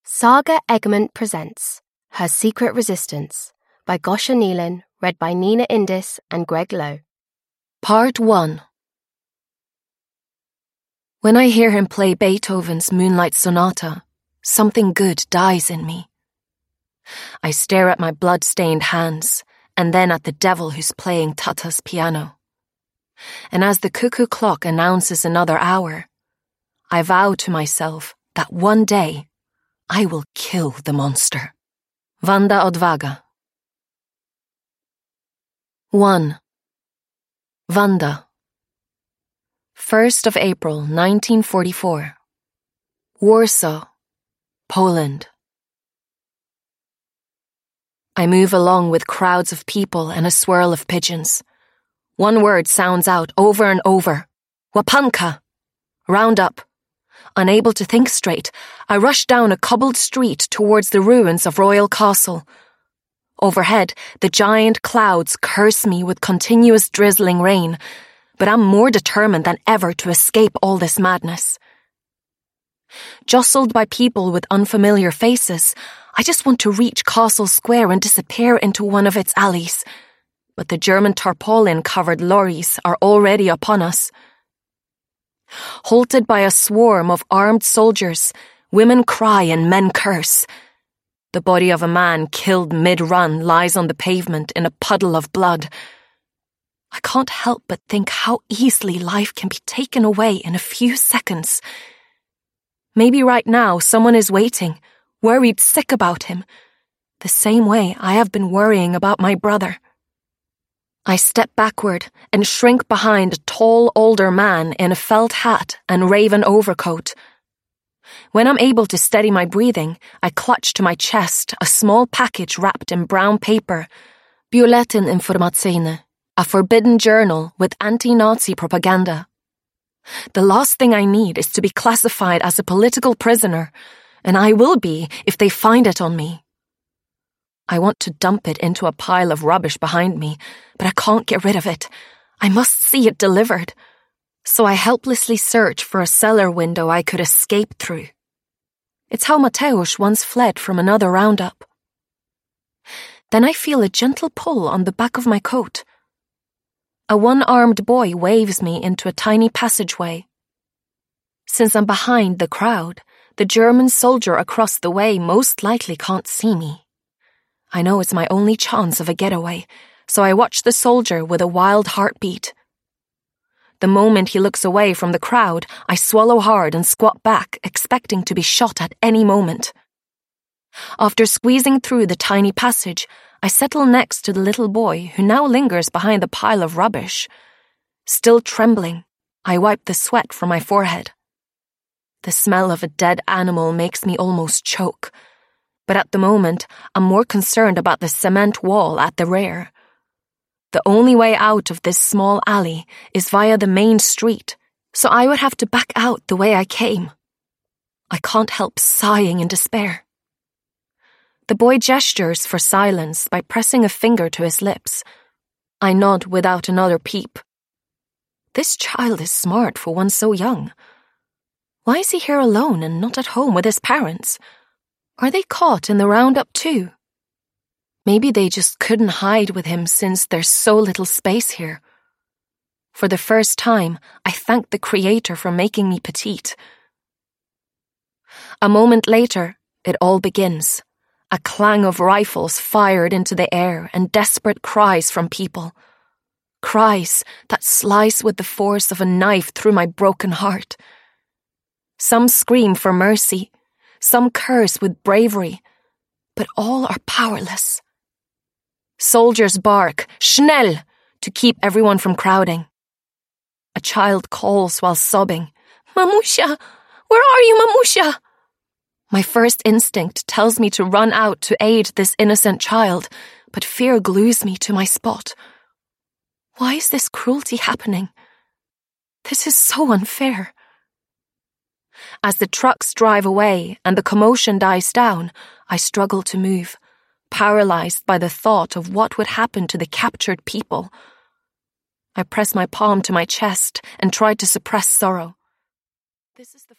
Saga Egmont presents Her Secret Resistance by Gosha Neelan, read by Nina Indis and Greg Lowe. Part 1. When I hear him play Beethoven's Moonlight Sonata, something good dies in me. I stare at my blood-stained hands, and then at the devil who's playing Tata's piano. And as the cuckoo clock announces another hour, I vow to myself that one day I will kill the monster. Wanda Odwaga. 1. Wanda. 1st of April, 1944. Warsaw, Poland. I move along with crowds of people and a swirl of pigeons. One word sounds out over and over. Łapanka. Round up. Unable to think straight, I rush down a cobbled street towards the ruins of Royal Castle. Overhead, the giant clouds curse me with continuous drizzling rain, but I'm more determined than ever to escape all this madness. Jostled by people with unfamiliar faces, I just want to reach Castle Square and disappear into one of its alleys. But the German tarpaulin-covered lorries are already upon us. Halted by a swarm of armed soldiers, women cry and men curse. The body of a man killed mid-run lies on the pavement in a puddle of blood. I can't help but think how easily life can be taken away in a few seconds. Maybe right now someone is waiting, worried sick about him, the same way I have been worrying about my brother. I step backward and shrink behind a tall, older man in a felt hat and raven overcoat. When I'm able to steady my breathing, I clutch to my chest a small package wrapped in brown paper. Bulletin Informatione, a forbidden journal with anti-Nazi propaganda. The last thing I need is to be classified as a political prisoner, and I will be if they find it on me. I want to dump it into a pile of rubbish behind me, but I can't get rid of it. I must see it delivered. So I helplessly search for a cellar window I could escape through. It's how Mateusz once fled from another roundup. Then I feel a gentle pull on the back of my coat. A one-armed boy waves me into a tiny passageway. Since I'm behind the crowd, the German soldier across the way most likely can't see me. I know it's my only chance of a getaway, so I watch the soldier with a wild heartbeat. The moment he looks away from the crowd, I swallow hard and squat back, expecting to be shot at any moment. After squeezing through the tiny passage, I settle next to the little boy who now lingers behind the pile of rubbish. Still trembling, I wipe the sweat from my forehead. The smell of a dead animal makes me almost choke. But at the moment, I'm more concerned about the cement wall at the rear. The only way out of this small alley is via the main street, so I would have to back out the way I came. I can't help sighing in despair. The boy gestures for silence by pressing a finger to his lips. I nod without another peep. This child is smart for one so young. Why is he here alone and not at home with his parents? Are they caught in the roundup too? Maybe they just couldn't hide with him since there's so little space here. For the first time, I thank the Creator for making me petite. A moment later, it all begins. A clang of rifles fired into the air and desperate cries from people. Cries that slice with the force of a knife through my broken heart. Some scream for mercy. Some curse with bravery, but all are powerless. Soldiers bark, "Schnell!" to keep everyone from crowding. A child calls while sobbing, "Mamusha! Where are you, Mamusha?" My first instinct tells me to run out to aid this innocent child, but fear glues me to my spot. Why is this cruelty happening? This is so unfair. As the trucks drive away and the commotion dies down, I struggle to move, paralyzed by the thought of what would happen to the captured people. I press my palm to my chest and try to suppress sorrow. This is the